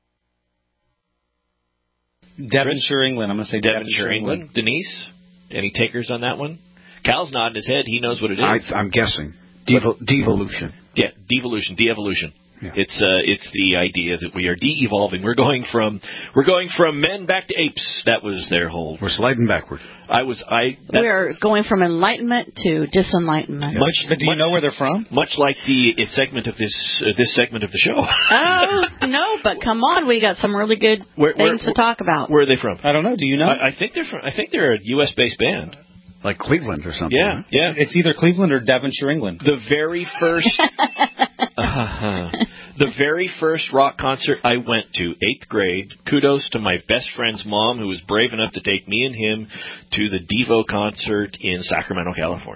Devonshire, England. I'm going to say Devonshire, England. Denise, any takers on that one? Cal's nodding his head. He knows what it is. I, I'm guessing. Devo- devolution. Yeah, devolution, de-evolution. Yeah. It's uh, it's the idea that we are de-evolving. We're going from we're going from men back to apes. That was their whole. We're sliding backward. I was I. That, We're going from enlightenment to disenlightenment. Much, but do you much, know where they're from? Much like the uh, segment of this uh, this segment of the show. Oh no! But come on, we got some really good where, things where, to talk about. Where are they from? I don't know. Do you know? I, I think they're from. I think they're a U S based band. Like Cleveland or something. Yeah, right? yeah. It's either Cleveland or Devonshire, England. The very first, uh, the very first rock concert I went to, eighth grade. Kudos to my best friend's mom, who was brave enough to take me and him to the Devo concert in Sacramento, California.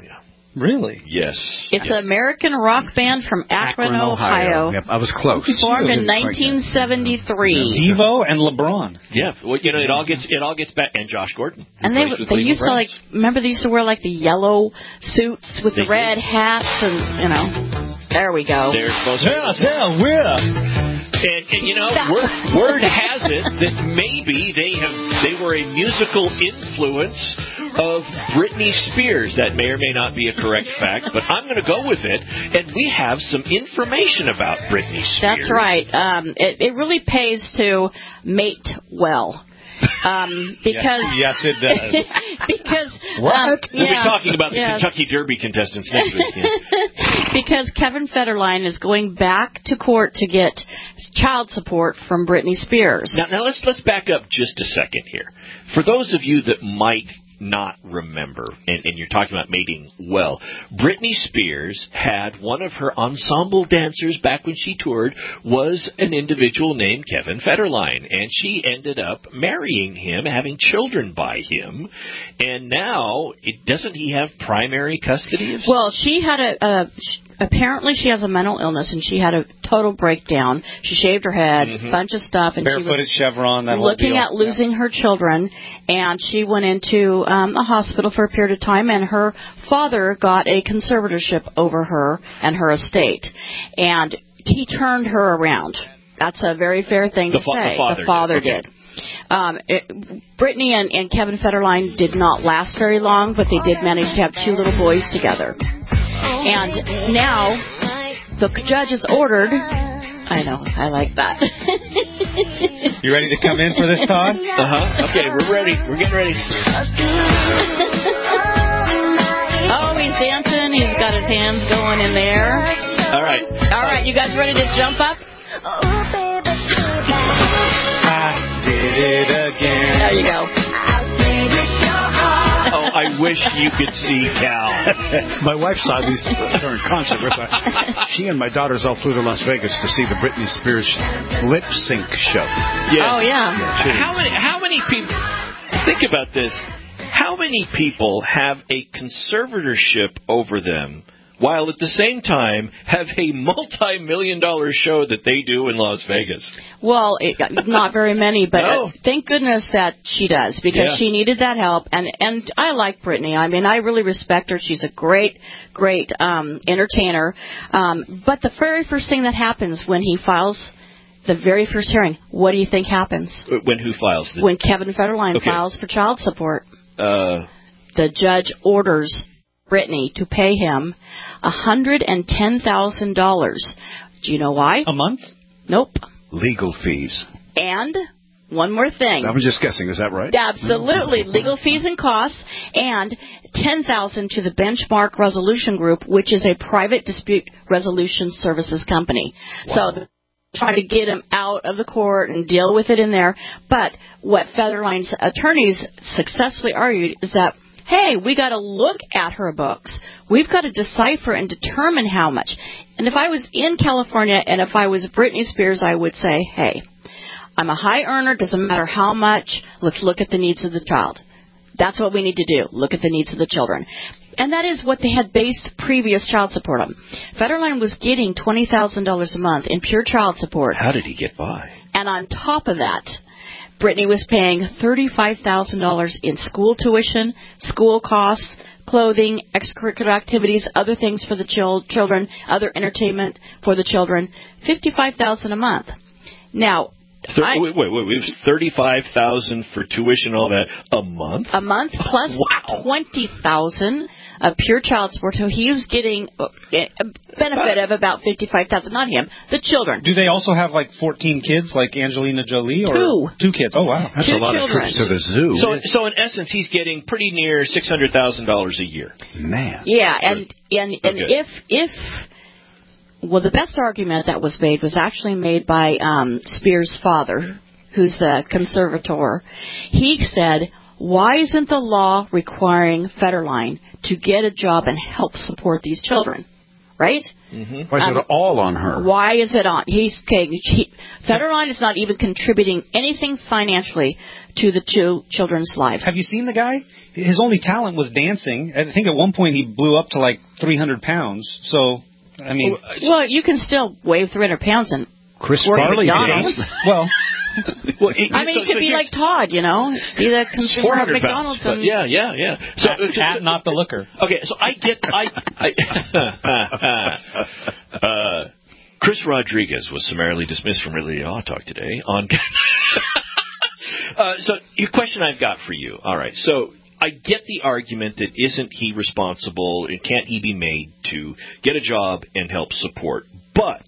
Really? Yes. It's an American rock band from Akron, Akron, Ohio. Ohio. Yep, I was close. Formed in nineteen seventy-three. Devo and LeBron. Yeah, well, you know, it all gets it all gets back, and Josh Gordon. And they they used to like remember they used to wear like the yellow suits with the red hats, and you know, there we go. They're supposed to. Yeah, yeah, we're. And, and you know, word, word has it that maybe they have they were a musical influence of Britney Spears. That may or may not be a correct fact, but I'm going to go with it. And we have some information about Britney Spears. That's right. Um, it, it really pays to mate well. Um, because yes, it does. because what? Um, we'll yeah, be talking about the yes. Kentucky Derby contestants next week. Yeah. Because Kevin Federline is going back to court to get child support from Britney Spears. Now, now let's let's back up just a second here. For those of you that might not remember, and, and you're talking about mating well, Britney Spears had one of her ensemble dancers back when she toured was an individual named Kevin Federline, and she ended up marrying him, having children by him, and now it, doesn't he have primary custody of? Well, she had a, a apparently she has a mental illness, and she had a total breakdown. She shaved her head, a mm-hmm. bunch of stuff, and barefooted she was chevron. That looking whole deal. at losing yeah. her children, and she went into um, a hospital for a period of time, and her father got a conservatorship over her and her estate, and he turned her around. That's a very fair thing the to fa- say. The father, the father did. did. Okay. Um, it, Britney and, and Kevin Federline did not last very long, but they did manage to have two little boys together. And now the judge has ordered. I know, I like that. You ready to come in for this, Todd? Uh huh. Okay, we're ready. We're getting ready. Oh, he's dancing. He's got his hands going in there. All right. All right, you guys ready to jump up? I did it again. There you go. Oh, I wish you could see Cal. My wife saw these during concert with her. She and my daughters all flew to Las Vegas to see the Britney Spears lip sync show. Yes. Oh yeah. yeah how many? How many people? Think about this. How many people have a conservatorship over them, while at the same time have a multi-million dollar show that they do in Las Vegas? Well, it, not very many, but no. uh, thank goodness that she does, because yeah. she needed that help. And, and I like Britney. I mean, I really respect her. She's a great, great um, entertainer. Um, but the very first thing that happens when he files the very first hearing, what do you think happens? When who files? The... When Kevin Federline okay. files for child support. Uh... The judge orders Britney to pay him one hundred ten thousand dollars. Do you know why? A month? Nope. Legal fees. And one more thing. I was just guessing. Is that right? Absolutely. Legal fees and costs, and ten thousand dollars to the Benchmark Resolution Group, which is a private dispute resolution services company. Wow. So try to get him out of the court and deal with it in there. But what Federline's attorneys successfully argued is that, hey, we got to look at her books. We've got to decipher and determine how much. And if I was in California and if I was Britney Spears, I would say, hey, I'm a high earner. Doesn't matter how much. Let's look at the needs of the child. That's what we need to do. Look at the needs of the children. And that is what they had based previous child support on. Federline was getting twenty thousand dollars a month in pure child support. How did he get by? And on top of that, Britney was paying thirty-five thousand dollars in school tuition, school costs, clothing, extracurricular activities, other things for the chil- children, other entertainment for the children, fifty-five thousand dollars a month. Now, Thir- I, wait, wait, wait, it was thirty-five thousand dollars for tuition and all that a month? A month plus wow. twenty thousand dollars of pure child support. So he was getting a benefit of about fifty-five thousand dollars, not him, the children. Do they also have like fourteen kids like Angelina Jolie? Or Two. Two kids. Oh, wow. That's Two a lot children. of trips to the zoo. So, so in essence, he's getting pretty near six hundred thousand dollars a year. Man. Yeah, and, and, and okay. if, if, well, the best argument that was made was actually made by um, Spears' father, who's the conservator. He said, why isn't the law requiring Federline to get a job and help support these children? right? Mm-hmm. Why is um, it all on her? Why is it on? He's okay. He, Federline is not even contributing anything financially to the two children's lives. Have you seen the guy? His only talent was dancing. I think at one point he blew up to like three hundred pounds. So, I mean... Well, you can still weigh three hundred pounds and Chris work Farley at McDonald's. Well... well it, I mean, so, it could so be like Todd, you know, be the consumer of McDonald's. Pounds, and, yeah, yeah, yeah. So, at, at not the looker. Okay, so I get... I, I uh, Chris Rodriguez was summarily dismissed from Radio Law Talk today on... uh, so, your question I've got for you. All right, so... I get the argument that isn't he responsible and can't he be made to get a job and help support. But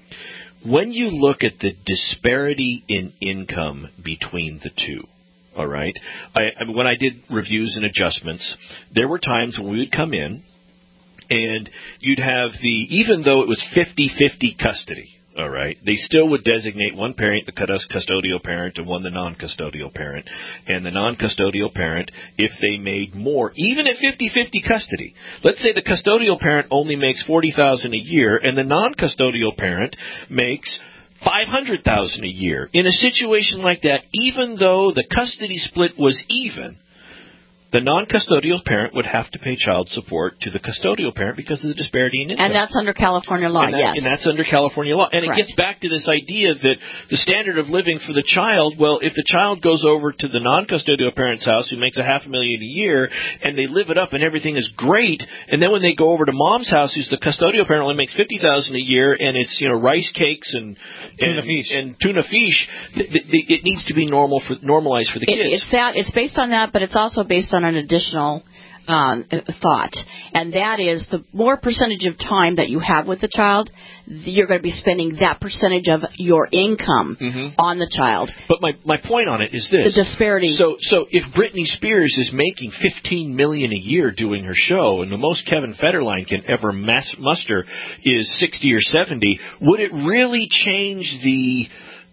when you look at the disparity in income between the two, all right, I, I, when I did reviews and adjustments, there were times when we would come in and you'd have the, even though it was fifty-fifty custody, all right, they still would designate one parent the custodial parent and one the non-custodial parent. And the non-custodial parent, if they made more, even at fifty-fifty custody, let's say the custodial parent only makes forty thousand dollars a year and the non-custodial parent makes five hundred thousand dollars a year. In a situation like that, even though the custody split was even, the non-custodial parent would have to pay child support to the custodial parent because of the disparity in income. And that's under California law, and that, yes. And that's under California law. And Correct. It gets back to this idea that the standard of living for the child, well, if the child goes over to the non-custodial parent's house who makes a half a million a year and they live it up and everything is great, and then when they go over to mom's house who's the custodial parent only makes fifty thousand dollars a year and it's, you know, rice cakes and tuna and, fish and tuna fish, th- th- it needs to be normal for normalized for the it, kids. It's that. It's based on that, but it's also based on an additional Um, thought, and that is the more percentage of time that you have with the child, you're going to be spending that percentage of your income mm-hmm. on the child. But my, my point on it is this. The disparity. So so if Britney Spears is making fifteen million dollars a year doing her show, and the most Kevin Federline can ever mass muster is sixty or seventy, would it really change the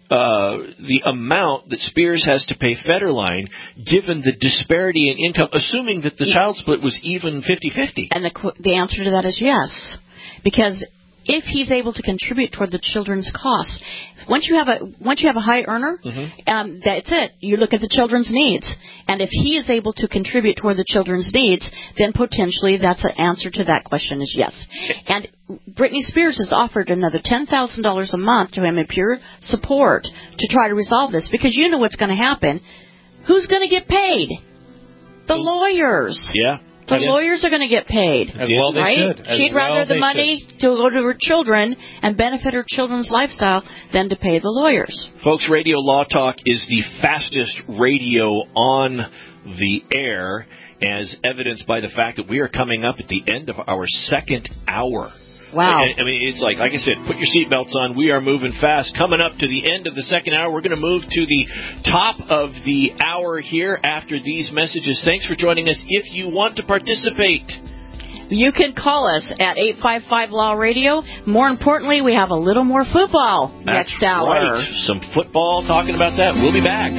Uh, the amount that Spears has to pay Federline, given the disparity in income, assuming that the child split was even fifty-fifty? And the the answer to that is yes, because if he's able to contribute toward the children's costs, once you have a once you have a high earner, mm-hmm. um, that's it. You look at the children's needs, and if he is able to contribute toward the children's needs, then potentially that's an answer to that question is yes. And Britney Spears has offered another ten thousand dollars a month to him in pure support to try to resolve this, because you know what's going to happen. Who's going to get paid? The lawyers. Yeah. The lawyers are going to get paid. As well they right? should. As She'd well rather the money should. to go to her children and benefit her children's lifestyle than to pay the lawyers. Folks, Radio Law Talk is the fastest radio on the air, as evidenced by the fact that we are coming up at the end of our second hour. Wow. I, I mean, it's like, like I said, put your seatbelts on. We are moving fast. Coming up to the end of the second hour, we're going to move to the top of the hour here after these messages. Thanks for joining us. If you want to participate, you can call us at eight five five Law Radio. More importantly, we have a little more football That's next hour. Right. Some football, talking about that. We'll be back.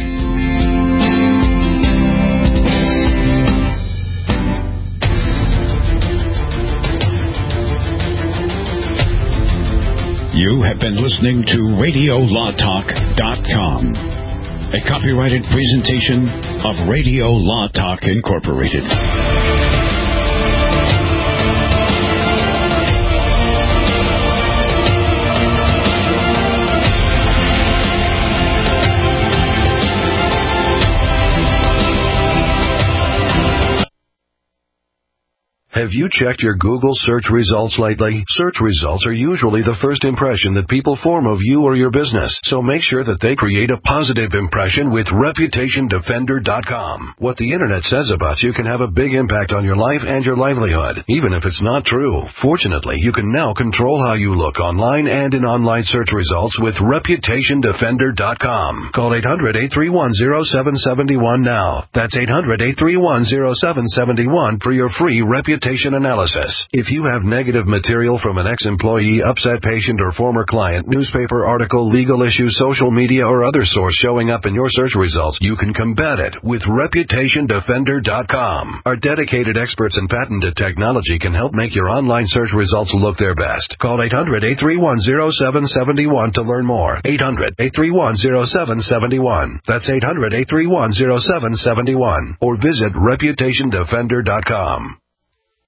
You have been listening to Radio Law Talk dot com, a copyrighted presentation of Radio Law Talk Incorporated. Have you checked your Google search results lately? Search results are usually the first impression that people form of you or your business, so make sure that they create a positive impression with Reputation Defender dot com. What the Internet says about you can have a big impact on your life and your livelihood, even if it's not true. Fortunately, you can now control how you look online and in online search results with Reputation Defender dot com. Call eight hundred, eight three one, zero seven seven one now. That's eight hundred, eight three one, zero seven seven one for your free Reputation reputation analysis. If you have negative material from an ex-employee, upset patient, or former client, newspaper article, legal issue, social media, or other source showing up in your search results, you can combat it with reputation defender dot com. Our dedicated experts in patented technology can help make your online search results look their best. Call eight hundred, eight three one, zero seven seven one to learn more. eight hundred, eight three one, zero seven seven one. That's eight hundred, eight three one, zero seven seven one. Or visit reputation defender dot com.